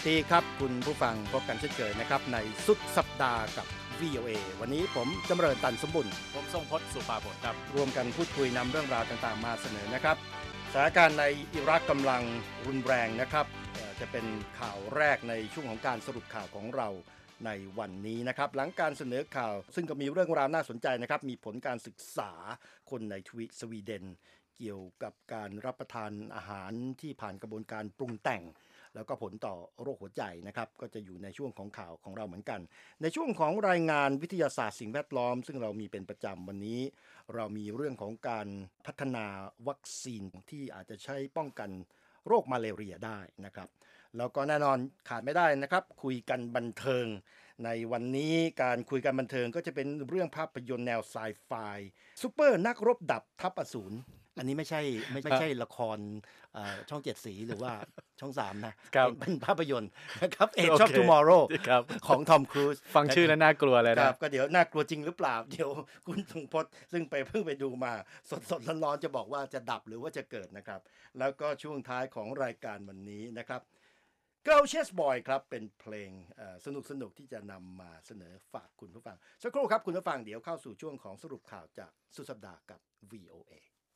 ดีครับคุณผู้ฟังพบกันเช่นเคยนะครับในสุดสัปดาห์กับ VOA วันนี้ผมจำเริญตันสมบุญผมทรงพจน์สุภาผลครับรวมกันพูดคุยนำเรื่องราวต่างๆมาเสนอนะครับสถานการณ์ในอิรักกำลังรุนแรงนะครับจะเป็นข่าวแรกในช่วงของการสรุปข่าวของเราในวันนี้นะครับหลังการเสนอข่าวซึ่งก็มีเรื่องราวน่าสนใจนะครับมีผลการศึกษาคนในสวีเดนเกี่ยวกับการรับประทานอาหารที่ผ่านกระบวนการปรุงแต่งแล้วก็ผลต่อโรคหัวใจนะครับก็จะอยู่ในช่วงของข่าวของเราเหมือนกันในช่วงของรายงานวิทยาศาสตร์สิ่งแวดล้อมซึ่งเรามีเป็นประจำวันนี้เรามีเรื่องของการพัฒนาวัคซีนที่อาจจะใช้ป้องกันโรคมาลาเรียได้นะครับแล้วก็แน่นอนขาดไม่ได้นะครับคุยกันบันเทิงในวันนี้การคุยกันบันเทิงก็จะเป็นเรื่องภาพยนตร์แนวไซไฟซูเปอร์นักรบดับทัพอสูรอันนี้ไม่ใช่ละครช่อง7 สีหรือว่าช่อง3นะเป็นภาพยนตร์นะครับ Age of Tomorrow ของทอมครูซฟังชื่อแล้วน่ากลัวเลยนะก็เดี๋ยวน่ากลัวจริงหรือเปล่าเดี๋ยวคุณทรงพจน์ซึ่งเพิ่งไปดูมาสดๆร้อนๆจะบอกว่าจะดับหรือว่าจะเกิดนะครับแล้วก็ช่วงท้ายของรายการวันนี้นะครับ Girl Chase Boy ครับเป็นเพลงสนุกที่จะนำมาเสนอฝากคุณผู้ฟังสักครู่ครับคุณผู้ฟังเดี๋ยวเข้าสู่ช่วงของสรุปข่าวจากสุดสัปดาห์กับ VOA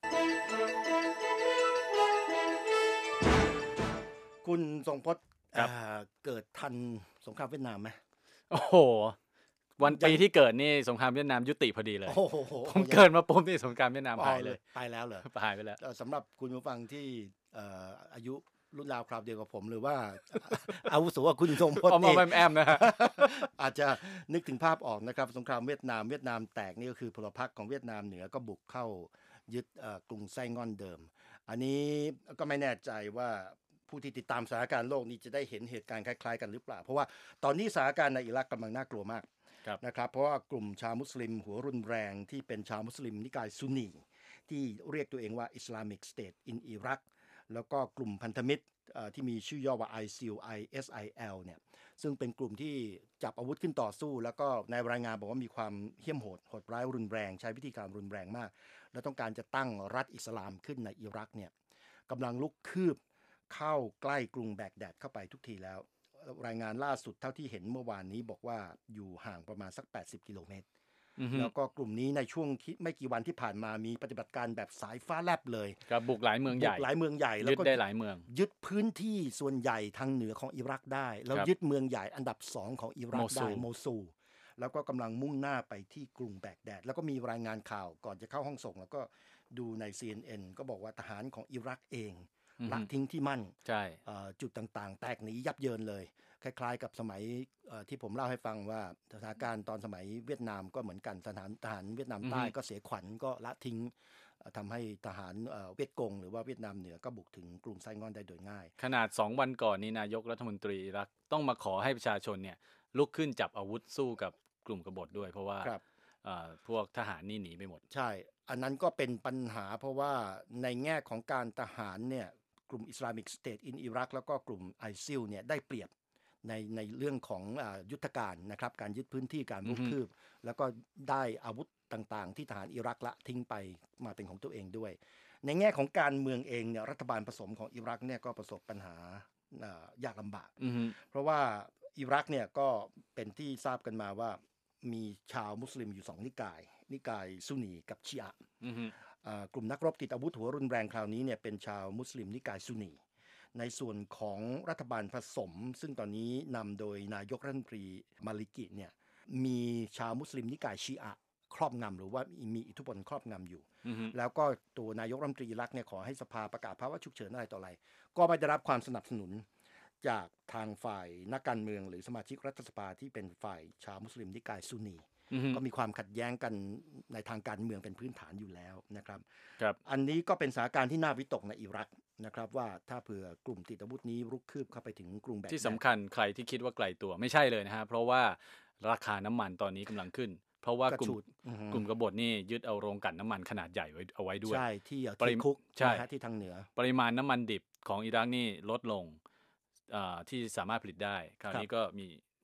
คุณทรงพจน์เกิดทันสงครามเวียดนามไหมโอ้โหวันปีที่เกิดนี่สงครามเวียดนามยุติพอดีเลยผมเกิดมาปุ๊บนี่สงครามเวียดนามหายเลยไปแล้วเหรอหายไปแล้วสำหรับคุณผู้ฟังที่อายุรุ่นราวคราวเดียวกับผมหรือว่าอาวุโสกว่าคุณทรงพจน์นี่แอมนะอาจจะนึกถึงภาพออกนะครับสงครามเวียดนามแตกนี่ก็คือพลพรรคของเวียดนามเหนือก็บุกเข้ายึดกรุงไส้ง่อนเดิมอันนี้ก็ไม่แน่ใจว่าผู้ที่ติดตามสถานการณ์โลกนี้จะได้เห็นเหตุการณ์คล้ายๆกันหรือเปล่าเพราะว่าตอนนี้สถานการณ์ในอิรักกำลังน่ากลัวมากนะครับเพราะว่ากลุ่มชาวมุสลิมหัวรุนแรงที่เป็นชาวมุสลิมนิกายซุนนีที่เรียกตัวเองว่า Islamic State in Iraq แล้วก็กลุ่มพันธมิตรที่มีชื่อย่อว่า ISIL เนี่ยซึ่งเป็นกลุ่มที่จับอาวุธขึ้นต่อสู้แล้วก็ในรายงานบอกว่ามีความเหี้ยมโหดร้ายรุนแรงใช้วิธีการรุนแรงมากและต้องการจะตั้งรัฐอิสลามขึ้นในอิรักเนี่ยกำลังลุกคืบเข้าใกล้กรุงแบกแดดเข้าไปทุกทีแล้วรายงานล่าสุดเท่าที่เห็นเมื่อวานนี้บอกว่าอยู่ห่างประมาณสัก80 กิโลเมตรแล้วก็กลุ่มนี้ในช่วงไม่กี่วันที่ผ่านมามีปฏิบัติการแบบสายฟ้าแลบเลยกับบุกหลายเมืองใหญ่แล้วก็ยึดได้หลายเมืองยึดพื้นที่ส่วนใหญ่ทางเหนือของอิรักได้แล้วยึดเมืองใหญ่อันดับ2ของอิรักได้โมซูลแล้วก็กำลังมุ่งหน้าไปที่กรุงแบกแดดแล้วก็มีรายงานข่าวก่อนจะเข้าห้องส่งแล้วก็ดูใน CNN ก็บอกว่าทหารของอิรักเองละทิ้งที่มั่นจุดต่างๆแตกหนียับเยินเลยคล้ายๆกับสมัยที่ผมเล่าให้ฟังว่าสถานการณ์ตอนสมัยเวียดนามก็เหมือนกันทหารเวียดนามใต้ก็เสียขวัญก็ละทิ้งทำให้ทหารเวียดกงหรือว่าเวียดนามเหนือก็บุกถึงกรุงไซง่อนได้โดยง่ายขนาด2 วันก่อนนี้นายกรัฐมนตรีอิรักต้องมาขอให้ประชาชนเนี่ยลุกขึ้นจับอาวุธสู้กับกลุ่มกบฏด้วยเพราะว่าพวกทหารนี่หนีไปหมดใช่อันนั้นก็เป็นปัญหาเพราะว่าในแง่ของการทหารเนี่ยกลุ่ม Islamic State in Iraq แล้วก็กลุ่ม ISIL เนี่ยได้เปรียบในเรื่องของยุทธการนะครับการยึดพื้นที่การรุกคืบแล้วก็ได้อาวุธต่างๆที่ทหารอิรักละทิ้งไปมาเป็นของตัวเองด้วยในแง่ของการเมืองเองเนี่ยรัฐบาลผสมของอิรักเนี่ยก็ประสบปัญหายากลำบากเพราะว่าอิรักเนี่ยก็เป็นที่ทราบกันมาว่ามีชาวมุสลิมอยู่2นิกายซุนนีกับชีอะห์กลุ่มนักรบติดอาวุธหัวรุนแรงคราวนี้เนี่ยเป็นชาวมุสลิมนิกายซุนนีในส่วนของรัฐบาลผสมซึ่งตอนนี้นำโดยนายกรัฐมนตรีมาลิกิเนี่ยมีชาวมุสลิมนิกายชีอะห์ครอบงำหรือว่ามีอิทธิพลครอบงำอยู่แล้วก็ตัวนายกรัฐมนตรีอิรักเนี่ยขอให้สภาประกาศภาวะฉุกเฉินอะไรต่ออะไรก็ไม่ได้รับความสนับสนุนจากทางฝ่ายนักการเมืองหรือสมาชิกรัฐสภาที่เป็นฝ่ายชาวมุสลิมนิกายซุนนีก็มีความขัดแย้งกันในทางการเมืองเป็นพื้นฐานอยู่แล้วนะครับอันนี้ก็เป็นสถานการณ์ที่น่าวิตกในอิรักนะครับว่าถ้าเผื่อกลุ่มติดอาวุธนี้รุกคืบเข้าไปถึงกรุงแบกแดดที่สำคัญใครที่คิดว่าไกลตัวไม่ใช่เลยนะฮะเพราะว่าราคาน้ำมันตอนนี้กำลังขึ้นเพราะว่ากลุ่มกบฏนี่ยึดเอาโรงกลั่นน้ำมันขนาดใหญ่เอาไว้ด้วยใช่ที่คุกที่ทางเหนือปริมาณน้ำมันดิบของอิรักนี่ลดลงที่สามารถผลิตได้คราวนี้ก็มี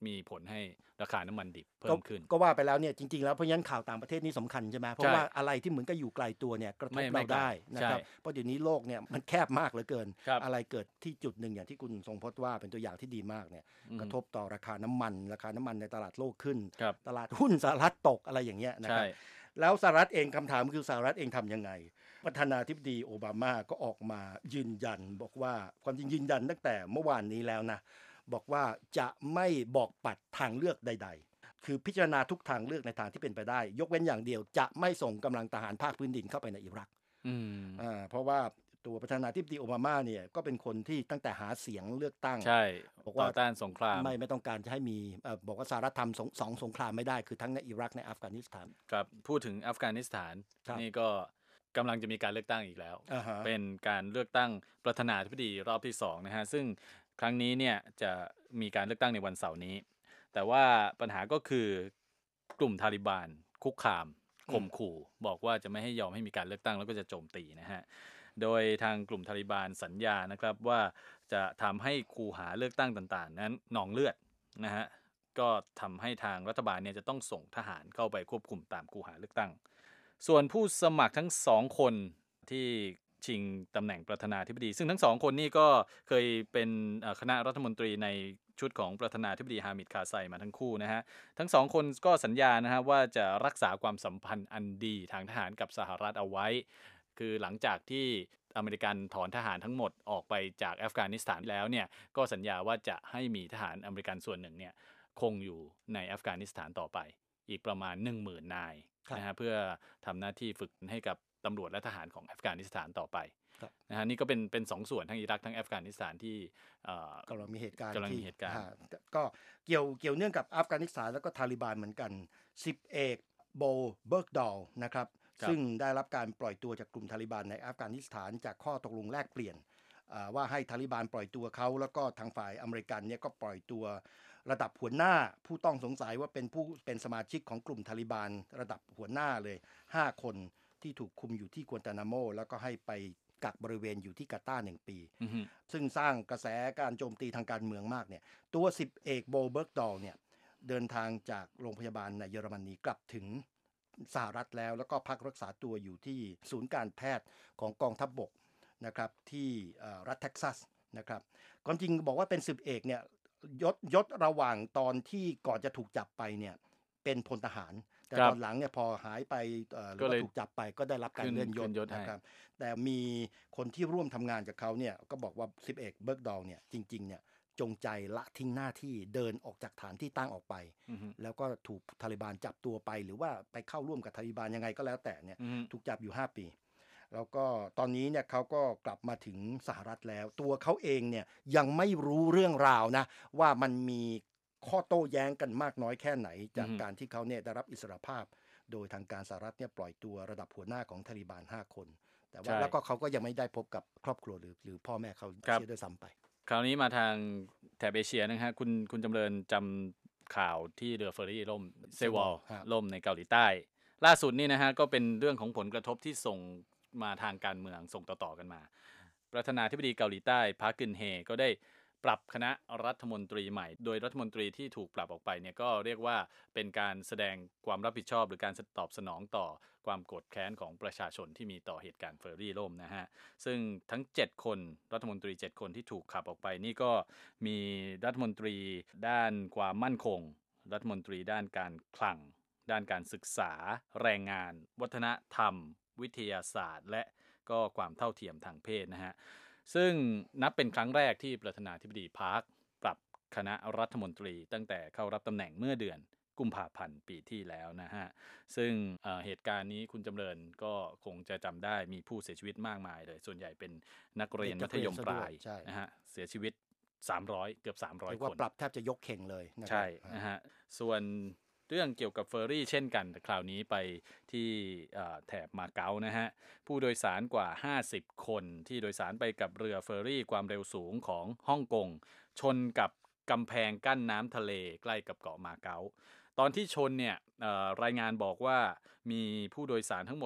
มีผลให้ราคาน้ำมันดิบเพิ่มขึ้นก็ว่าไปแล้วเนี่ยจริงๆแล้วเพราะฉะนั้นข่าวต่างประเทศนี่สำคัญใช่ไหมเพราะว่าอะไรที่เหมือนกับอยู่ไกลตัวเนี่ยกระทบเราได้นะครับเพราะเดี๋ยวนี้โลกเนี่ยมันแคบมากเหลือเกินอะไรเกิดที่จุดหนึ่งอย่างที่คุณทรงพจน์ว่าเป็นตัวอย่างที่ดีมากเนี่ยกระทบต่อราคาน้ำมันในตลาดโลกขึ้นตลาดหุ้นสหรัฐตกอะไรอย่างเงี้ยนะครับแล้วสหรัฐเองคำถามคือสหรัฐเองทำยังไงประธานาธิบดีโอบามาก็ออกมายืนยันบอกว่าความจริงยืนยันตั้งแต่เมื่อวานนี้แล้วนะบอกว่าจะไม่บอกปัดทางเลือกใดๆคือพิจารณาทุกทางเลือกในทางที่เป็นไปได้ยกเว้นอย่างเดียวจะไม่ส่งกำลังทหารภาคพื้นดินเข้าไปในอิรักเพราะว่าตัวประธานาธิบดีโอบามาเนี่ยก็เป็นคนที่ตั้งแต่หาเสียงเลือกตั้งใช่บอกว่าต่อต้านสงครามไม่ต้องการจะให้มีบอกว่าสหรัฐทำสองสงครามไม่ได้คือทั้งในอิรักในอัฟกานิสถานครับพูดถึงอัฟกานิสถานนี่ก็กำลังจะมีการเลือกตั้งอีกแล้วเป็นการเลือกตั้งประธานาธิบดีรอบที่2นะฮะซึ่งครั้งนี้เนี่ยจะมีการเลือกตั้งในวันเสาร์นี้แต่ว่าปัญหาก็คือกลุ่มทาลิบานคุกคามข่มขู่บอกว่าจะไม่ให้ยอมให้มีการเลือกตั้งแล้วก็จะโจมตีนะฮะโดยทางกลุ่มทาลิบานสัญญานะครับว่าจะทำให้คูหาเลือกตั้งต่างๆนั้นหนองเลือดนะฮะก็ทำให้ทางรัฐบาลเนี่ยจะต้องส่งทหารเข้าไปควบคุมตามคูหาเลือกตั้งส่วนผู้สมัครทั้ง2คนที่ชิงตำแหน่งประธานาธิบดีซึ่งทั้ง2คนนี่ก็เคยเป็นคณะรัฐมนตรีในชุดของประธานาธิบดีฮามิดคาไซมาทั้งคู่นะฮะทั้ง2คนก็สัญญานะฮะว่าจะรักษาความสัมพันธ์อันดีทางทหารกับสหรัฐเอาไว้คือหลังจากที่อเมริกันถอนทหารทั้งหมดออกไปจากอัฟกานิสถานแล้วเนี่ยก็สัญญาว่าจะให้มีทหารอเมริกันส่วนหนึ่งเนี่ยคงอยู่ในอัฟกานิสถานต่อไปอีกประมาณ 10,000 นายนะฮะเพื่อทำหน้าที่ฝึกให้กับตำรวจและทหารของอัฟกานิสถานต่อไปนะฮะนี่ก็เป็น2ส่วนทั้งอิรักทั้งอัฟกานิสถานที่กำลังมีเหตุการณ์ก็เกี่ยวเนื่องกับอัฟกานิสถานแล้วก็ทาลิบานเหมือนกัน10 เอกโบเบิร์กดอลนะครับซึ่งได้รับการปล่อยตัวจากกลุ่มทาลิบานในอัฟกานิสถานจากข้อตกลงแลกเปลี่ยนว่าให้ทาลิบานปล่อยตัวเขาแล้วก็ทางฝ่ายอเมริกันเนี่ยก็ปล่อยตัวระดับหัวหน้าผู้ต้องสงสัยว่าเป็นสมาชิกของกลุ่มทาลิบานระดับหัวหน้าเลย5 คนที่ถูกคุมอยู่ที่กัวตานาโมแล้วก็ให้ไปกักบริเวณอยู่ที่กาตาร์1 ปีซึ่งสร้างกระแสการโจมตีทางการเมืองมากเนี่ยตัว10 เอกโบเบิร์กดอลเนี่ยเดินทางจากโรงพยาบาลในเยอรมนีกลับถึงสหรัฐแล้วก็พักรักษาตัวอยู่ที่ศูนย์การแพทย์ของกองทัพบกนะครับที่รัฐเท็กซัสนะครับความจริงบอกว่าเป็น10 เอกเนี่ยยศระหว่างตอนที่ก่อนจะถูกจับไปเนี่ยเป็นพลทหารแต่ตอนหลังเนี่ยพอหายไปหรือว่าถูกจับไปก็ได้รับการเลื่อนยศนะครับแต่มีคนที่ร่วมทำงานกับเขาเนี่ยก็บอกว่า10 เอกเบิร์กดอลเนี่ยจริงๆเนี่ยจงใจละทิ้งหน้าที่เดินออกจากฐานที่ตั้งออกไปแล้วก็ถูกทาลิบานจับตัวไปหรือว่าไปเข้าร่วมกับทาลิบานยังไงก็แล้วแต่เนี่ยถูกจับอยู่5 ปีแล้วก็ตอนนี้เนี่ยเขาก็กลับมาถึงสหรัฐแล้วตัวเขาเองเนี่ยยังไม่รู้เรื่องราวนะว่ามันมีข้อโต้แย้งกันมากน้อยแค่ไหนจากการที่เขาเนี่ยได้รับอิสรภาพโดยทางการสหรัฐเนี่ยปล่อยตัวระดับหัวหน้าของทาลิบาน5 คนแต่ว่าแล้วก็เขาก็ยังไม่ได้พบกับครอบครัวหรือพ่อแม่เขาเสียด้วยซ้ำไปคราวนี้มาทางแถบเอเชียนะฮะคุณจำเริญจำข่าวที่เรือเฟอร์รี่ล่มเซวอลล่มในเกาหลีใต้ล่าสุดนี่นะฮะก็เป็นเรื่องของผลกระทบที่ส่งมาทางการเมืองส่งต่อๆกันมาประธานาธิบดีเกาหลีใต้พาร์คกึนเฮก็ได้ปรับคณะรัฐมนตรีใหม่โดยรัฐมนตรีที่ถูกปรับออกไปเนี่ยก็เรียกว่าเป็นการแสดงความรับผิดชอบหรือการตอบสนองต่อความโกรธแค้นของประชาชนที่มีต่อเหตุการณ์เฟอร์รี่ล่มนะฮะซึ่งทั้ง7 คนรัฐมนตรี7 คนที่ถูกขับออกไปนี่ก็มีรัฐมนตรีด้านความมั่นคงรัฐมนตรีด้านการคลังด้านการศึกษาแรงงานวัฒนธรรมวิทยาศาสตร์และก็ความเท่าเทียมทางเพศนะฮะซึ่งนับเป็นครั้งแรกที่ประธานาธิบดีพาร์คปรับคณะรัฐมนตรีตั้งแต่เข้ารับตำแหน่งเมื่อเดือนกุมภาพันธ์ปีที่แล้วนะฮะซึ่งเหตุการณ์นี้คุณจำเริญก็คงจะจำได้มีผู้เสียชีวิตมากมายเลยส่วนใหญ่เป็นนักเรียนมัธยมปลายนะฮะเสียชีวิต300เกือบ300 คนปรับแทบจะยกเข่งเลยใช่นะฮะส่วนเรื่องเกี่ยวกับเฟอร์รี่เช่นกันแต่คราวนี้ไปที่แถบมาเก๊านะฮะผู้โดยสารกว่า50 คนที่โดยสารไปกับเรือเฟอร์รี่ความเร็วสูงของฮ่องกงชนกับกำแพงกั้นน้ำทะเลใกล้กับเกาะมาเก๊าตอนที่ชนเนี่ยรายงานบอกว่ามีผู้โดยสารทั้งหมด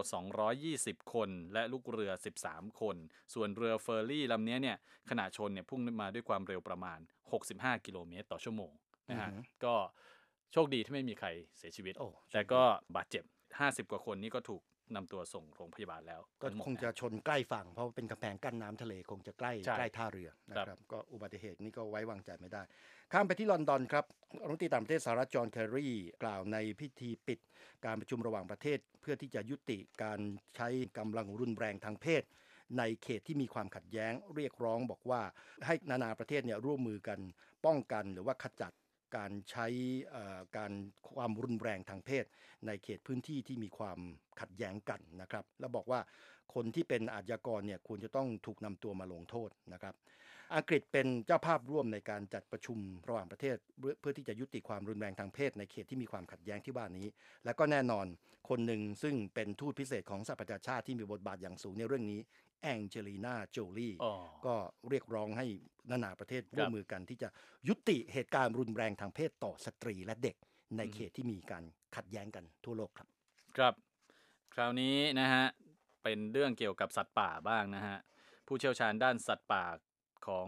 220 คนและลูกเรือ13 คนส่วนเรือเฟอร์รี่ลำนี้เนี่ยขณะชนเนี่ยพุ่งมาด้วยความเร็วประมาณ65 กิโลเมตรต่อชั่วโมงนะฮะก็โชคดีที่ไม่มีใครเสียชีวิตแต่ก็บาดเจ็บ50กว่าคนนี่ก็ถูกนำตัวส่งโรงพยาบาลแล้วก็คงจะชนใกล้ฝั่งเพราะเป็นกำแพงกั้นน้ำทะเลคงจะใกล้ท่าเรือนะครับก็อุบัติเหตุนี้ก็ไว้วางใจไม่ได้ข้ามไปที่ลอนดอนครับรัฐมนตรีต่างประเทศสหรัฐจอห์นเคอรีกล่าวในพิธีปิดการประชุมระหว่างประเทศเพื่อที่จะยุติการใช้กำลังรุนแรงทางเพศในเขตที่มีความขัดแย้งเรียกร้องบอกว่าให้นานาประเทศเนี่ยร่วมมือกันป้องกันหรือว่าขจัดการใช้การความรุนแรงทางเพศในเขตพื้นที่ที่มีความขัดแย้งกันนะครับและบอกว่าคนที่เป็นอาชญากรเนี่ยควรจะต้องถูกนำตัวมาลงโทษนะครับอังกฤษเป็นเจ้าภาพร่วมในการจัดประชุมระหว่างประเทศเพื่อที่จะยุติความรุนแรงทางเพศในเขตที่มีความขัดแย้งที่ว่านี้และก็แน่นอนคนหนึ่งซึ่งเป็นทูตพิเศษของสหประชาชาติที่มีบทบาทอย่างสูงในเรื่องนี้แองเจลีนาโจลีก็เรียกร้องให้นานาประเทศร่วมมือกันที่จะยุติเหตุการณ์รุนแรงทางเพศต่อสตรีและเด็กในเขตที่มีการขัดแย้งกันทั่วโลกครับครับคราวนี้นะฮะเป็นเรื่องเกี่ยวกับสัตว์ป่าบ้างนะฮะผู้เชี่ยวชาญด้านสัตว์ป่าของ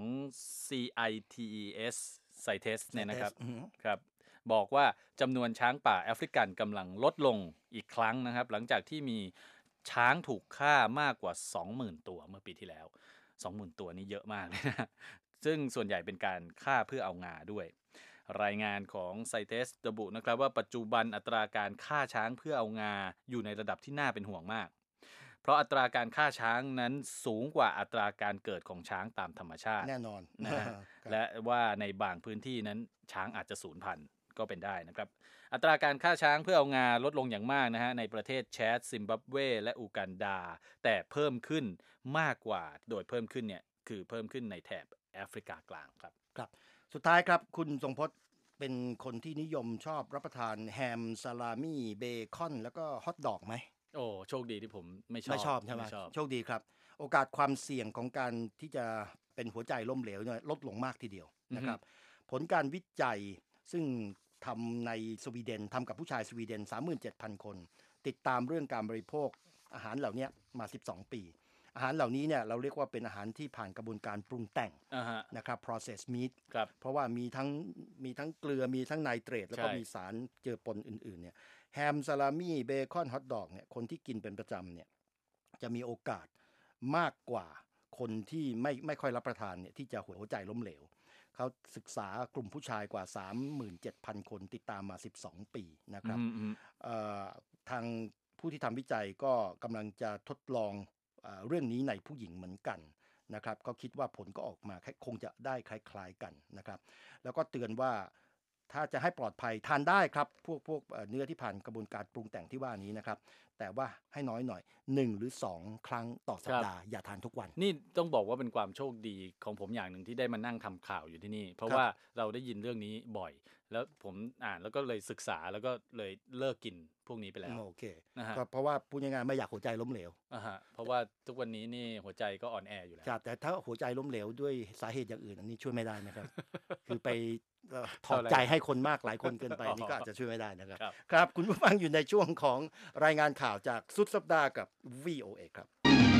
CITES เนี่ยนะครับบอกว่าจำนวนช้างป่าแอฟริกันกำลังลดลงอีกครั้งนะครับหลังจากที่มีช้างถูกฆ่ามากกว่า 20,000 ตัวเมื่อปีที่แล้ว 20,000 ตัวนี่เยอะมากเลยนะซึ่งส่วนใหญ่เป็นการฆ่าเพื่อเอางาด้วยรายงานของ CITES ระบุนะครับว่าปัจจุบันอัตราการฆ่าช้างเพื่อเอางาอยู่ในระดับที่น่าเป็นห่วงมากเพราะอัตราการฆ่าช้างนั้นสูงกว่าอัตราการเกิดของช้างตามธรรมชาติแน่นอนนะฮะ และว่าในบางพื้นที่นั้นช้างอาจจะสูญพันธุ์ก็เป็นได้นะครับอัตราการฆ่าช้างเพื่อเอางาลดลงอย่างมากนะฮะในประเทศแชดซิมบับเวและอูกันดาแต่เพิ่มขึ้นมากกว่าโดยเพิ่มขึ้นเนี่ยคือเพิ่มขึ้นในแถบแอฟริกากลางครับครับสุดท้ายครับคุณทรงพจน์เป็นคนที่นิยมชอบรับประทานแฮมซาลามี่เบคอนแล้วก็ฮอทดอกไหมโอ้โชคดีที่ผมไม่ชอบใช่ไหมโชคดีครับโอกาสความเสี่ยงของการที่จะเป็นหัวใจล้มเหลวเนี่ยลดลงมากทีเดียวนะครับผลการวิจัยซึ่งทำในสวีเดนทำกับผู้ชายสวีเดน 37,000 คนติดตามเรื่องการบริโภคอาหารเหล่านี้มา12ปีอาหารเหล่านี้เนี่ยเราเรียกว่าเป็นอาหารที่ผ่านกระบวนการปรุงแต่งนะครับ processed meat เพราะว่ามีทั้งเกลือมีทั้งไนเตรตแล้วก็มีสารเจือปนอื่นๆเนี่ยแฮมซาลามี่เบคอนฮอทดอกเนี่ยคนที่กินเป็นประจำเนี่ยจะมีโอกาสมากกว่าคนที่ไม่ค่อยรับประทานเนี่ยที่จะหัวใจล้มเหลวเขาศึกษากลุ่มผู้ชายกว่า 37,000 คนติดตามมา12ปีนะครับทางผู้ที่ทำวิจัยก็กำลังจะทดลองเรื่องนี้ในผู้หญิงเหมือนกันนะครับก็คิดว่าผลก็ออกมาคงจะได้คล้ายๆกันนะครับแล้วก็เตือนว่าถ้าจะให้ปลอดภัยทานได้ครับพวกเนื้อที่ผ่านกระบวนการปรุงแต่งที่ว่านี้นะครับแต่ว่าให้น้อยหน่อย1หรือ2ครั้งต่อสัปดาห์อย่าทานทุกวันนี่ต้องบอกว่าเป็นความโชคดีของผมอย่างหนึ่งที่ได้มานั่งทำข่าวอยู่ที่นี่เพราะว่าเราได้ยินเรื่องนี้บ่อยแล้วผมอ่านแล้วก็เลยศึกษาแล้วก็เลยเลิกกินพวกนี้ไปแล้วโอเคก็เพราะว่าพูดง่ายๆไม่อยากหัวใจล้มเหลวเพราะว่าทุกวันนี้นี่หัวใจก็อ่อนแออยู่แล้วแต่ถ้าหัวใจล้มเหลวด้วยสาเหตุอย่างอื่นอันนี้ช่วยไม่ได้นะครับ คือไปถอดใจให้คนมากหลายคนเกินไปนี่ก็อาจจะช่วยไม่ได้นะครับครับคุณผู้ฟังอยู่ในช่วงของรายงานข่าวจากสุดสัปดาห์กับ VOA ครับ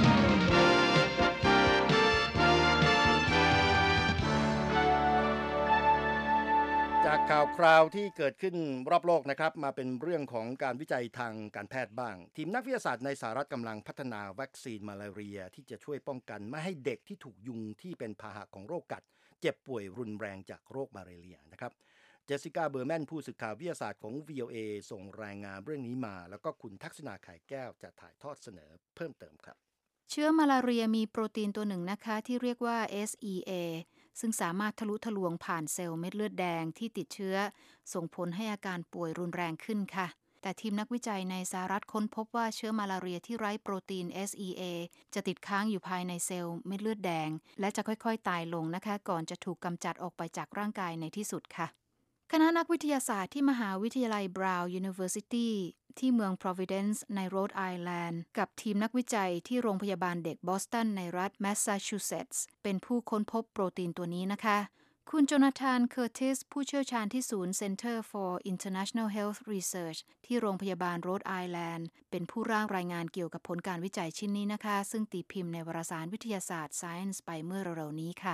จากข่าวคราวที่เกิดขึ้นรอบโลกนะครับมาเป็นเรื่องของการวิจัยทางการแพทย์บ้างทีมนักวิทยาศาสตร์ในสหรัฐกำลังพัฒนาวัคซีนมาลาเรียที่จะช่วยป้องกันไม่ให้เด็กที่ถูกยุงที่เป็นพาหะของโรคกัดเจ็บป่วยรุนแรงจากโรคมาลาเรียนะครับเจสสิก้าเบอร์แมนผู้สื่อข่าววิทยาศาสตร์ของ VOA ส่งรายงานเรื่องนี้มาแล้วก็คุณทักษณาไข่แก้วจะถ่ายทอดเสนอเพิ่มเติมครับเชื้อมาลาเรียมีโปรตีนตัวหนึ่งนะคะที่เรียกว่า SEA ซึ่งสามารถทะลุทะลวงผ่านเซลล์เม็ดเลือดแดงที่ติดเชื้อส่งผลให้อาการป่วยรุนแรงขึ้นค่ะแต่ทีมนักวิจัยในสหรัฐค้นพบว่าเชื้อมาลาเรียที่ไร้โปรตีน SEA จะติดค้างอยู่ภายในเซลล์เม็ดเลือดแดงและจะค่อยๆตายลงนะคะก่อนจะถูกกำจัดออกไปจากร่างกายในที่สุดค่ะคณะนักวิทยาศาสตร์ที่มหาวิทยาลัย Brown University ที่เมือง Providence ในโรดไอแลนด์กับทีมนักวิจัยที่โรงพยาบาลเด็กบอสตันในรัฐแมสซาชูเซตส์เป็นผู้ค้นพบโปรตีนตัวนี้นะคะคุณโจนาธานเคอร์ติสผู้เชี่ยวชาญที่ศูนย์ Center for International Health Research ที่โรงพยาบาลโรดไอแลนด์เป็นผู้ร่างรายงานเกี่ยวกับผลการวิจัยชิ้นนี้นะคะซึ่งตีพิมพ์ในวารสารวิทยาศาสตร์ Science ไปเมื่อเร็วๆนี้ค่ะ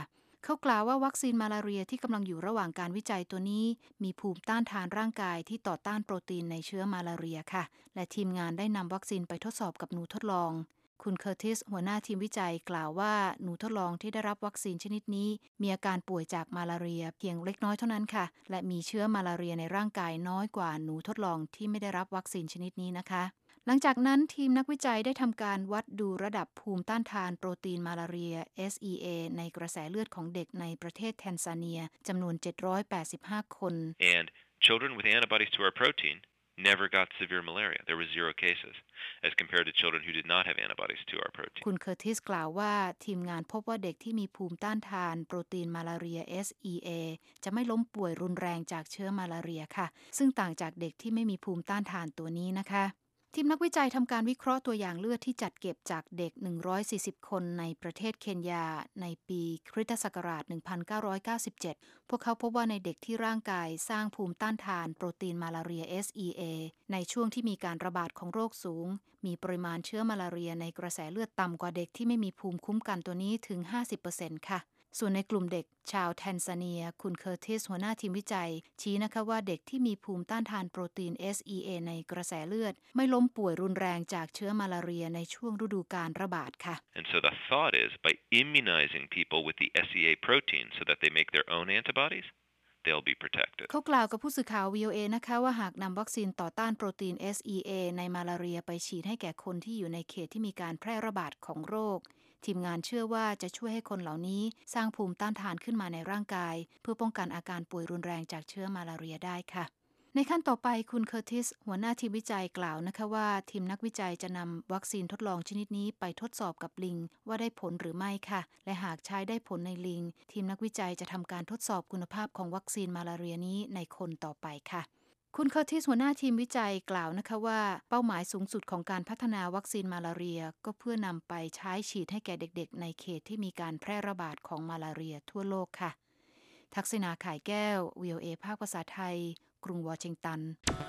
เขากล่าวว่าวัคซีนมาลาเรียที่กำลังอยู่ระหว่างการวิจัยตัวนี้มีภูมิต้านทานร่างกายที่ต่อต้านโปรตีนในเชื้อมาลาเรียค่ะและทีมงานได้นำวัคซีนไปทดสอบกับหนูทดลองคุณเคอร์ติสหัวหน้าทีมวิจัยกล่าวว่าหนูทดลองที่ได้รับวัคซีนชนิดนี้มีอาการป่วยจากมาลาเรียเพียงเล็กน้อยเท่านั้นค่ะและมีเชื้อมาลาเรียในร่างกายน้อยกว่าหนูทดลองที่ไม่ได้รับวัคซีนชนิดนี้นะคะหลังจากนั้นทีมนักวิจัยได้ทำการวัดดูระดับภูมิต้านทานโปรตีนมาลาเรีย SEA ในกระแสเลือดของเด็กในประเทศแทนซาเนียจำนวน785คน And children with antibodies to our protein never got severe malaria. There were 0 cases as compared to children who did not have antibodies to our protein. คุณเคอร์ติสกล่าวว่าทีมงานพบว่าเด็กที่มีภูมิต้านทานโปรตีนมาลาเรีย SEA จะไม่ล้มป่วยรุนแรงจากเชื้อมาลาเรียค่ะซึ่งต่างจากเด็กที่ไม่มีภูมิต้านทานตัวนี้นะคะทีมนักวิจัยทำการวิเคราะห์ตัวอย่างเลือดที่จัดเก็บจากเด็ก140คนในประเทศเคนยาในปีคริสตศักราช1997พวกเขาพบว่าในเด็กที่ร่างกายสร้างภูมิต้านทานโปรตีนมาลาเรีย SEA ในช่วงที่มีการระบาดของโรคสูงมีปริมาณเชื้อมาลาเรียในกระแสเลือดต่ำกว่าเด็กที่ไม่มีภูมิคุ้มกันตัวนี้ถึง 50% ค่ะส่วนในกลุ่มเด็กชาวแทนซาเนียคุณเคอร์ติสหัวหน้าทีมวิจัยชี้นะคะว่าเด็กที่มีภูมิต้านทานโปรตีน SEA ในกระแสเลือดไม่ล้มป่วยรุนแรงจากเชื้อมาลาเรียในช่วงฤดูกาลระบาดค่ะ And so the thought is by immunizing people with the SEA protein so that they make their own antibodies, they'll be protected. เขากล่าวกับผู้สื่อข่าว VOA นะคะว่าหากนำวัคซีนต่อต้านโปรตีน SEA ในมาลาเรียไปฉีดให้แก่คนที่อยู่ในเขตที่มีการแพร่ระบาดของโรคทีมงานเชื่อว่าจะช่วยให้คนเหล่านี้สร้างภูมิต้านทานขึ้นมาในร่างกายเพื่อป้องกันอาการป่วยรุนแรงจากเชื้อมาลาเรียได้ค่ะในขั้นต่อไปคุณเคอร์ติสหัวหน้าทีมวิจัยกล่าวนะคะว่าทีมนักวิจัยจะนำวัคซีนทดลองชนิดนี้ไปทดสอบกับลิงว่าได้ผลหรือไม่ค่ะและหากใช้ได้ผลในลิงทีมนักวิจัยจะทำการทดสอบคุณภาพของวัคซีนมาลาเรียนี้ในคนต่อไปค่ะคุณเคอร์ติสหัวหน้าทีมวิจัยกล่าวนะคะว่าเป้าหมายสูงสุดของการพัฒนาวัคซีนมาลาเรียก็เพื่อนำไปใช้ฉีดให้แก่เด็กๆในเขตที่มีการแพร่ระบาดของมาลาเรียทั่วโลกค่ะทักษิณาข่ายแก้ว VOA ภาคภาษาไทยกรุงวอชิงตัน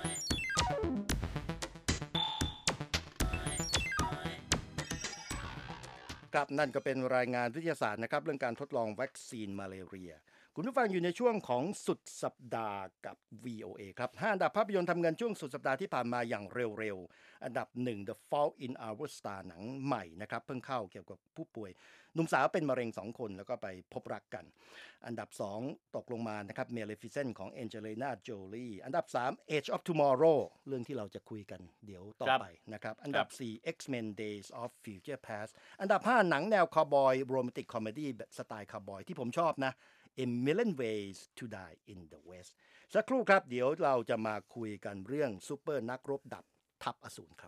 ครับนั่นก็เป็นรายงานวิทยาศาสตร์นะครับเรื่องการทดลองวัคซีนมาลาเรียคุณผู้ฟังอยู่ในช่วงของสุดสัปดาห์กับ VOA ครับ5อันดับภาพยนตร์ทำเงินช่วงสุดสัปดาห์ที่ผ่านมาอย่างเร็วๆอันดับ1 The Fault in Our Stars หนังใหม่นะครับเพิ่งเข้าเกี่ยวกับผู้ป่วยหนุ่มสาวเป็นมะเร็ง2คนแล้วก็ไปพบรักกันอันดับ2ตกลงมานะครับ Maleficent ของ Angelina Jolie อันดับ3 Age of Tomorrow เรื่องที่เราจะคุยกันเดี๋ยวต่อไปนะครับอันดับ4 X-Men Days of Future Past อันดับ5หนังแนวคาวบอยโรแมนติกคอมเมดี้แบบสไตล์คาวบอยที่ผมชอบนะA Million Ways to Die in the West สักครู่ครับเดี๋ยวเราจะมาคุยกันเรื่องซูเปอร์นักรบดับทัพอสูรครับ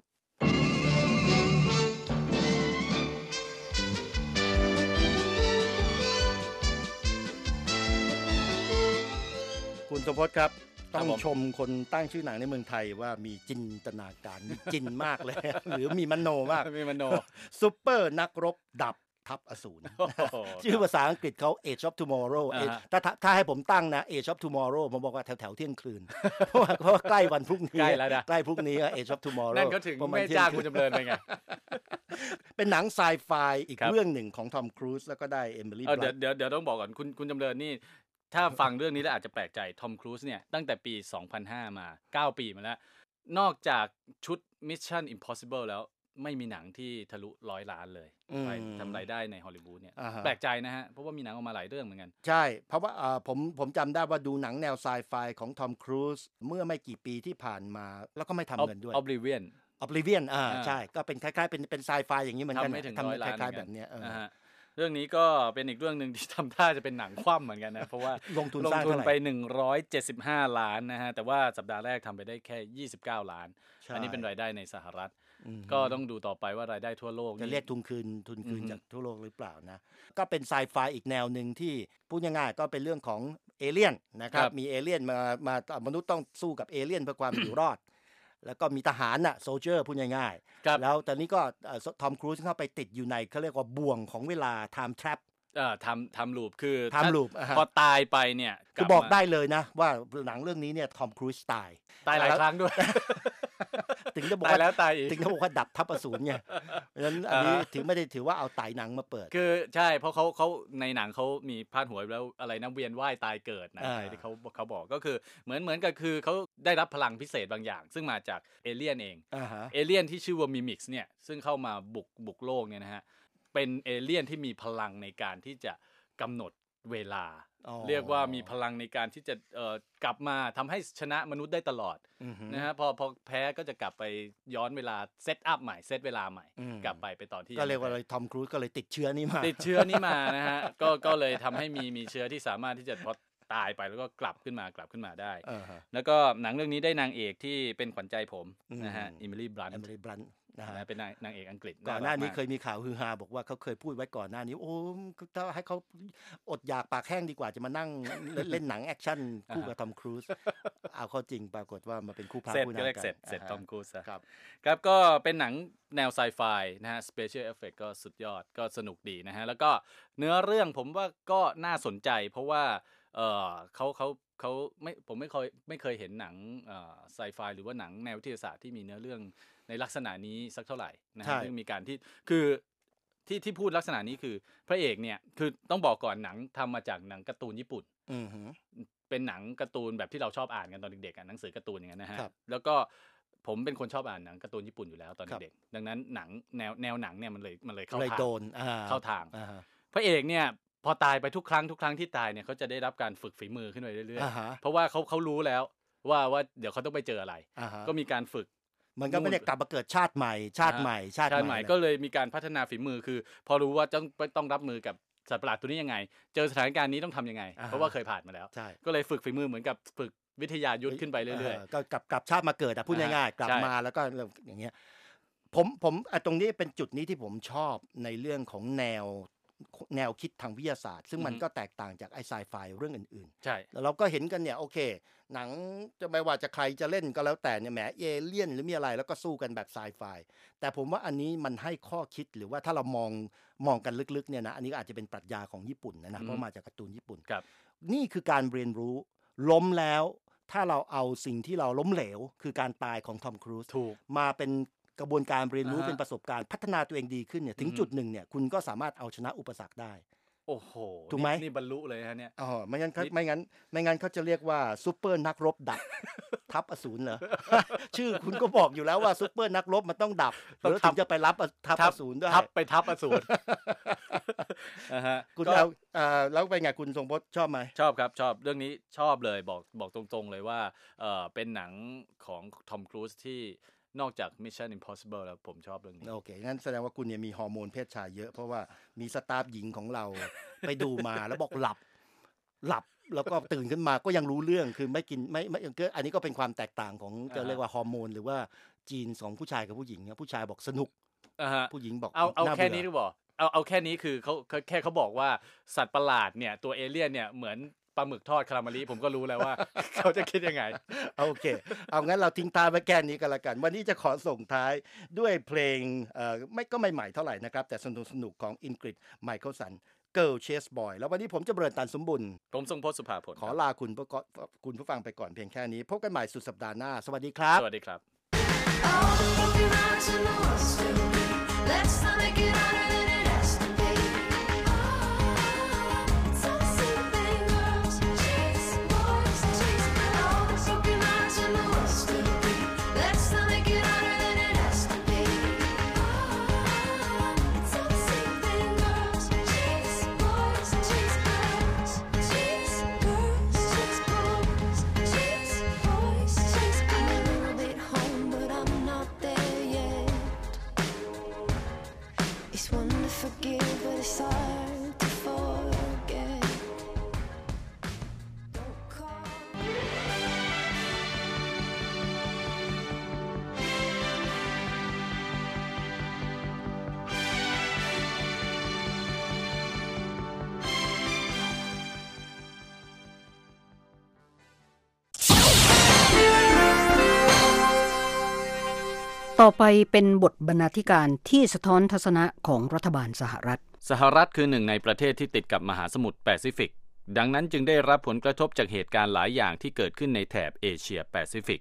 คุณสมพจน์ครับต้องชมคนตั้งชื่อหนังในเมืองไทยว่ามีจินตนาการมีจินมากเลย หรือมีมโนมากมีมโนซูเปอร์นักรบดับทัพอสูรชื่อภาษาอังกฤษเขา Age of Tomorrow ถ้าให้ผมตั้งนะ Age of Tomorrow ผมบอกว่าแถวๆเที่ยงคืนเพราะว่าใกล้วันพรุ่งนี้ใกล้พรุ่งนี้ Age of Tomorrow นั่นก็ถึงแม่จ้าคุณจำเริญไปไงเป็นหนังไซไฟอีกเรื่องหนึ่งของทอมครูซแล้วก็ได้เอมิลี่เดี๋ยวต้องบอกก่อนคุณจำเริญนี่ถ้าฟังเรื่องนี้แล้วอาจจะแปลกใจทอมครูซเนี่ยตั้งแต่ปี2005มา9ปีมาแล้วนอกจากชุด Mission Impossible แล้วไม่มีหนังที่ทะลุ100 ล้านเลยไปทำรายได้ในฮอลลีวูดเนี่ยแปลกใจนะฮะเพราะว่ามีหนังออกมาหลายเรื่องเหมือนกันใช่เพราะว่าผมจำได้ว่าดูหนังแนวไซไฟของทอมครูซเมื่อไม่กี่ปีที่ผ่านมาแล้วก็ไม่ทำเงินด้วย Oblivion ใช่ก็เป็นคล้ายๆเป็นไซไฟอย่างนี้เหมือนกันทำคล้ายๆแบบนี้เรื่องนี้ก็เป็นอีกเรื่องนึงที่ทำท่าจะเป็นหนังคว่ำเหมือนกันนะเพราะว่าลงทุนไป175 ล้านนะฮะแต่ว่าสัปดาห์แรกทำไปได้แค่29 ล้านอันนี้เป็นรายได้ในสหรัฐก็ต้องดูต่อไปว่ารายได้ทั่วโลกจะเรียกทุนคืนจากทั่วโลกหรือเปล่านะก็เป็นไซไฟอีกแนวนึงที่พูดง่ายๆก็เป็นเรื่องของเอเลี่ยนนะครับมีเอเลี่ยนมามนุษย์ต้องสู้กับเอเลี่ยนเพื่อความอยู่รอดแล้วก็มีทหารน่ะโซลเจอร์พูดง่ายๆแล้วตอนนี้ก็ทอมครูซเข้าไปติดอยู่ในเขาเรียกว่าบ่วงของเวลา time trap ทำลูปคือพอตายไปเนี่ยคือบอกได้เลยนะว่าหนังเรื่องนี้เนี่ยทอมครูซตายหลายครั้งด้วยถึงจะบอกว่าถึงจะบอกว่าดับทัพอสูรไงเพราะฉะนั้นอันนี้ไม่ได้ถือว่าเอาไต่หนังมาเปิดคือใช่เพราะเขาในหนังเขามีพาดหัวแล้วอะไรนะเวียนว่ายตายเกิดนะที่เขาบอกก็คือเหมือนกับคือเขาได้รับพลังพิเศษบางอย่างซึ่งมาจากเอเลี่ยนเองเอเลี่ยนที่ชื่อว่ามิมิกส์เนี่ยซึ่งเข้ามาบุกโลกเนี่ยนะฮะเป็นเอเลี่ยนที่มีพลังในการที่จะกำหนดเวลาเรียกว่ามีพลังในการที่จะกลับมาทำให้ชนะมนุษย์ได้ตลอดนะฮะพอแพ้ก็จะกลับไปย้อนเวลาเซตอัพใหม่เซตเวลาใหม่กลับไปตอนที่ก็เรียกว่าทอมครูซก็เลยติดเชื้อนี้มานะฮะก็เลยทำให้มีเชื้อที่สามารถที่จะพอตายไปแล้วก็กลับขึ้นมาได้แล้วก็หนังเรื่องนี้ได้นางเอกที่เป็นขวัญใจผมนะฮะอิมิลี่บลันต์นะฮะเป็นนางเอกอังกฤษก่อนหน้านี้เคยมีข่าวฮือฮาบอกว่าเขาเคยพูดไว้ก่อนหน้านี้โอ้ถ้าให้เขาอดอยากปากแห้งดีกว่าจะมานั่งเล่นหนังแอคชั่นคู่กับทอมครูซเอาเข้าจริงปรากฏว่ามาเป็นคู่พระคู่นางกันเสร็จทอมครูซครับก็เป็นหนังแนวไซไฟนะฮะ Special Effect ก็สุดยอดก็สนุกดีนะฮะแล้วก็เนื้อเรื่องผมว่าก็น่าสนใจเพราะว่าผมไม่เคยเห็นหนังไซไฟหรือว่าหนังแนววิทยาศาสตร์ที่มีเนื้อเรื่องในลักษณะนี้สักเท่าไหร่นะฮะซึ่งมีการที่พูดลักษณะนี้คือพระเอกเนี่ยคือต้องบอกก่อนหนังทำมาจากหนังการ์ตูนญี่ปุ่นเป็นหนังการ์ตูนแบบที่เราชอบอ่านกันตอนเด็กๆหนังสือการ์ตูนอย่างนั้นนะฮะแล้วก็ผมเป็นคนชอบอ่านหนังการ์ตูนญี่ปุ่นอยู่แล้วตอนเด็กดังนั้นหนังแนวหนังเนี่ยมันเลยเข้าทางพระเอกเนี่ยพอตายไปทุกครั้งที่ตายเนี่ยเขาจะได้รับการฝึกฝีมือขึ้นไปเรื่อยๆเพราะว่าเขารู้แล้วว่าเดี๋ยวเขาต้องไปเจออะไรก็มีการฝึกมันก็ไม่ได้กลับมาเกิดชาติใหม่ก็เลยมีการพัฒนาฝีมือคือพอรู้ว่าต้องรับมือกับสัตว์ประหลาดตัวนี้ยังไงเจอสถานการณ์นี้ต้องทำยังไงเพราะว่าเคยผ่านมาแล้วก็เลยฝึกฝีมือเหมือนกับฝึกวิทยายุทธขึ้นไปเรื่อยๆก็กลับชาติมาเกิดพูดง่ายๆกลับมาแล้วก็อย่างเงี้ยผมตรงนี้เป็นจุดนี้ที่ผมชอบในเรื่องของแนวคิดทางวิทยาศาสตร์ซึ่งมันก็แตกต่างจากไอ้ไซไฟเรื่องอื่นๆใช่แล้วเราก็เห็นกันเนี่ยโอเคหนังจะไม่ว่าจะใครจะเล่นก็แล้วแต่เนี่ยแหมเอเลี่ยนหรือมีอะไรแล้วก็สู้กันแบบไซไฟแต่ผมว่าอันนี้มันให้ข้อคิดหรือว่าถ้าเรามองกันลึกๆเนี่ยนะอันนี้อาจจะเป็นปรัชญาของญี่ปุ่นนะเพราะมาจากการ์ตูนญี่ปุ่นนี่คือการเรียนรู้ล้มแล้วถ้าเราเอาสิ่งที่เราล้มเหลวคือการตายของทอมครูซมาเป็นกระบวนการเรียนรู้เป็นประสบการณ์พัฒนาตัวเองดีขึ้นเนี่ยถึงจุดหนึ่งเนี่ยคุณก็สามารถเอาชนะอุปสรรคได้โอ้โหถูกไหมนี่บรรลุเลยฮะเนี่ยไม่งั้นเขาจะเรียกว่าซุปเปอร์นักรบดับทัพอสูรเหรอ ชื่อคุณก็บอกอยู่แล้วว่าซุปเปอร์นักรบมันต้องดับแล้วถึงจะไปรับทัพอสูรด้วยทัพอสูรคุณแล้วเป็นไงคุณทรงพจน์ชอบไหมชอบครับชอบเรื่องนี้ชอบเลยบอกตรงๆเลยว่าเป็นหนังของทอมครูซที่นอกจาก Mission Impossible แล้วผมชอบเรื่องนี้โอเคงั้นแสดงว่าคุณเนี่ยมีฮอร์โมนเพศชายเยอะเพราะว่ามีสตาฟหญิงของเราไปดูมาแล้วบอกหลับแล้วก็ตื่นขึ้นมาก็ยังรู้เรื่องคือไม่กินไม่อันนี้ก็เป็นความแตกต่างของจะเรียกว่าฮอร์โมนหรือว่าจีนของผู้ชายกับผู้หญิงนะผู้ชายบอกสนุกผู้หญิงบอกเอาแค่นี้หรือเปล่าเอาแค่นี้คือเขาบอกว่าสัตว์ประหลาดเนี่ยตัวเอเลี่ยนเนี่ยเหมือนปลาหมึกทอดคาราเมลีผมก็รู้แล้วว่า เขาจะคิดยังไงโอเคเอางั้นเราทิ้งท้ายไว้แค่นี้กันละกันวันนี้จะขอส่งท้ายด้วยเพลงไม่ใหม่เท่าไหร่นะครับแต่สนุกของอินกริดไมเคิลสัน Girl Chase Boy แล้ววันนี้ผมจะเบิร์นตันสมบุญผมทรงพจน์สุภาผลขอลาคุณผู้ฟังไปก่อนเพียงแค่นี้พบกันใหม่สุดสัปดาห์หน้าสวัสดีครับสวัสดีครับต่อไปเป็นบทบรรณาธิการที่สะท้อนทัศนะของรัฐบาลสหรัฐคือหนึ่งในประเทศที่ติดกับมหาสมุทรแปซิฟิกดังนั้นจึงได้รับผลกระทบจากเหตุการณ์หลายอย่างที่เกิดขึ้นในแถบเอเชียแปซิฟิก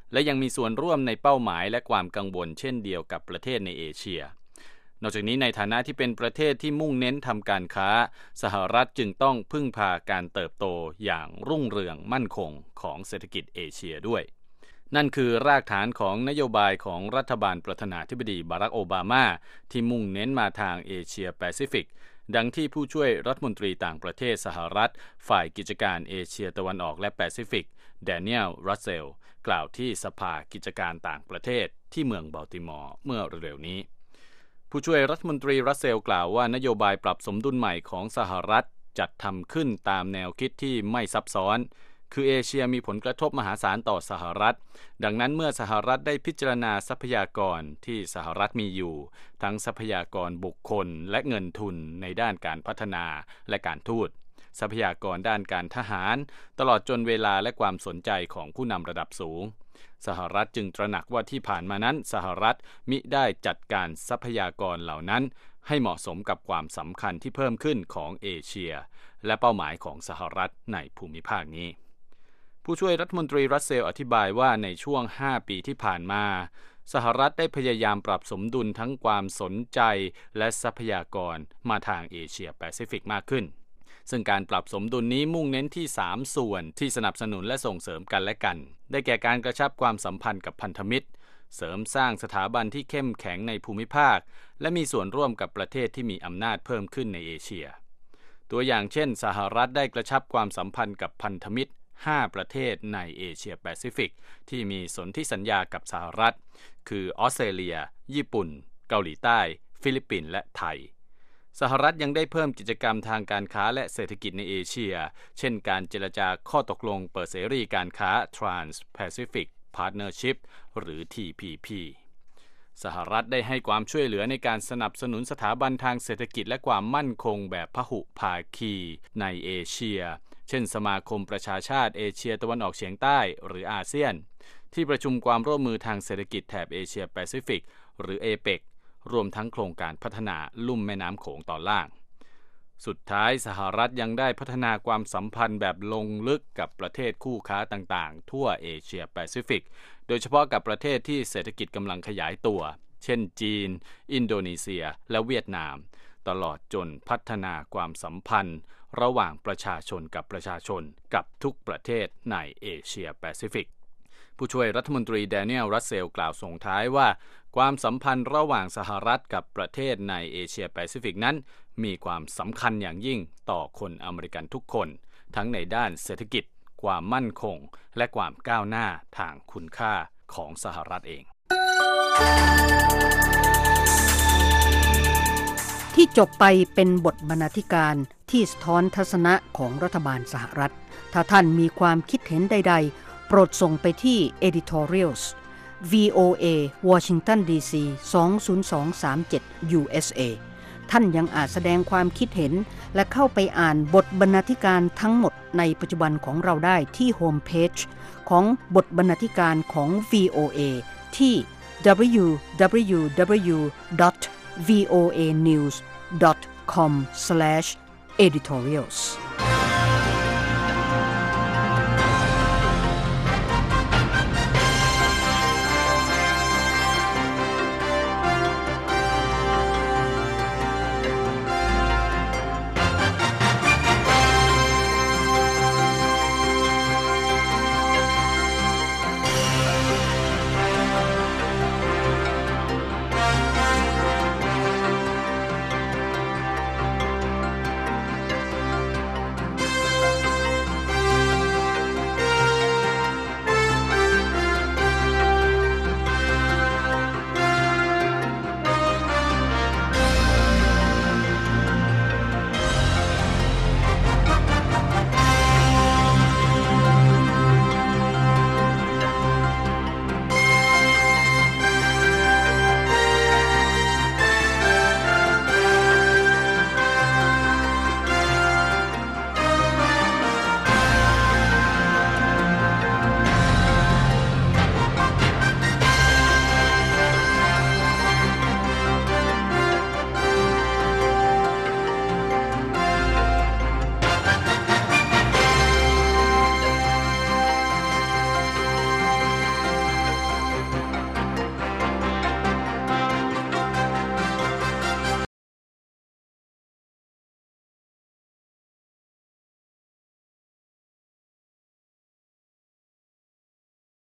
และยังมีส่วนร่วมในเป้าหมายและความกังวลเช่นเดียวกับประเทศในเอเชียนอกจากนี้ในฐานะที่เป็นประเทศที่มุ่งเน้นทำการค้าสหรัฐจึงต้องพึ่งพาการเติบโตอย่างรุ่งเรืองมั่นคงของเศรษฐกิจเอเชียด้วยนั่นคือรากฐานของนโยบายของรัฐบาลประธานาธิบดีบารักโอบามาที่มุ่งเน้นมาทางเอเชียแปซิฟิกดังที่ผู้ช่วยรัฐมนตรีต่างประเทศสหรัฐฝ่ายกิจการเอเชียตะวันออกและแปซิฟิกแดเนียล รัสเซลกล่าวที่สภากิจการต่างประเทศที่เมืองบัลติมอร์เมื่อเร็วๆนี้ผู้ช่วยรัฐมนตรีรัสเซลกล่าวว่านโยบายปรับสมดุลใหม่ของสหรัฐจัดทำขึ้นตามแนวคิดที่ไม่ซับซ้อนคือเอเชียมีผลกระทบมหาศาลต่อสหรัฐดังนั้นเมื่อสหรัฐได้พิจารณาทรัพยากรที่สหรัฐมีอยู่ทั้งทรัพยากรบุคคลและเงินทุนในด้านการพัฒนาและการทูตทรัพยากรด้านการทหารตลอดจนเวลาและความสนใจของผู้นำระดับสูงสหรัฐจึงตระหนักว่าที่ผ่านมานั้นสหรัฐมิได้จัดการทรัพยากรเหล่านั้นให้เหมาะสมกับความสำคัญที่เพิ่มขึ้นของเอเชียและเป้าหมายของสหรัฐในภูมิภาคนี้ผู้ช่วยรัฐมนตรีรัสเซลอธิบายว่าในช่วง5 ปีที่ผ่านมาสหรัฐได้พยายามปรับสมดุลทั้งความสนใจและทรัพยากรมาทางเอเชียแปซิฟิกมากขึ้นซึ่งการปรับสมดุลนี้มุ่งเน้นที่3ส่วนที่สนับสนุนและส่งเสริมกันและกันได้แก่การกระชับความสัมพันธ์กับพันธมิตรเสริมสร้างสถาบันที่เข้มแข็งในภูมิภาคและมีส่วนร่วมกับประเทศที่มีอำนาจเพิ่มขึ้นในเอเชียตัวอย่างเช่นสหรัฐได้กระชับความสัมพันธ์กับพันธมิตร5 ประเทศในเอเชียแปซิฟิกที่มีสนธิสัญญากับสหรัฐคือออสเตรเลียญี่ปุ่นเกาหลีใต้ฟิลิปปินส์และไทยสหรัฐยังได้เพิ่มกิจกรรมทางการค้าและเศรษฐกิจในเอเชียเช่นการเจรจาข้อตกลงเปิดเสรีการค้า Trans-Pacific Partnership หรือ TPP สหรัฐได้ให้ความช่วยเหลือในการสนับสนุนสถาบันทางเศรษฐกิจและความมั่นคงแบบพหุภาคีในเอเชียเช่นสมาคมประชาชาติเอเชียตะวันออกเฉียงใต้หรืออาเซียนที่ประชุมความร่วมมือทางเศรษฐกิจแถบเอเชียแปซิฟิกหรือ APEC รวมทั้งโครงการพัฒนาลุ่มแม่น้ำโขงตอนล่างสุดท้ายสหรัฐยังได้พัฒนาความสัมพันธ์แบบลงลึกกับประเทศคู่ค้าต่างๆทั่วเอเชียแปซิฟิกโดยเฉพาะกับประเทศที่เศรษฐกิจกำลังขยายตัวเช่นจีนอินโดนีเซียและเวียดนามตลอดจนพัฒนาความสัมพันธ์ระหว่างประชาชนกับประชาชนกับทุกประเทศในเอเชียแปซิฟิกผู้ช่วยรัฐมนตรีแดเนียล รัสเซลกล่าวส่งท้ายว่าความสัมพันธ์ระหว่างสหรัฐกับประเทศในเอเชียแปซิฟิกนั้นมีความสำคัญอย่างยิ่งต่อคนอเมริกันทุกคนทั้งในด้านเศรษฐกิจความมั่นคงและความก้าวหน้าทางคุณค่าของสหรัฐเองที่จบไปเป็นบทบรรณาธิการที่สะท้อนทัศนะของรัฐบาลสหรัฐถ้าท่านมีความคิดเห็นใดๆโปรดส่งไปที่ editorials VOA Washington DC 20237 USA ท่านยังอาจแสดงความคิดเห็นและเข้าไปอ่านบทบรรณาธิการทั้งหมดในปัจจุบันของเราได้ที่โฮมเพจของบทบรรณาธิการของ VOA ที่ www.voanews.com/editorials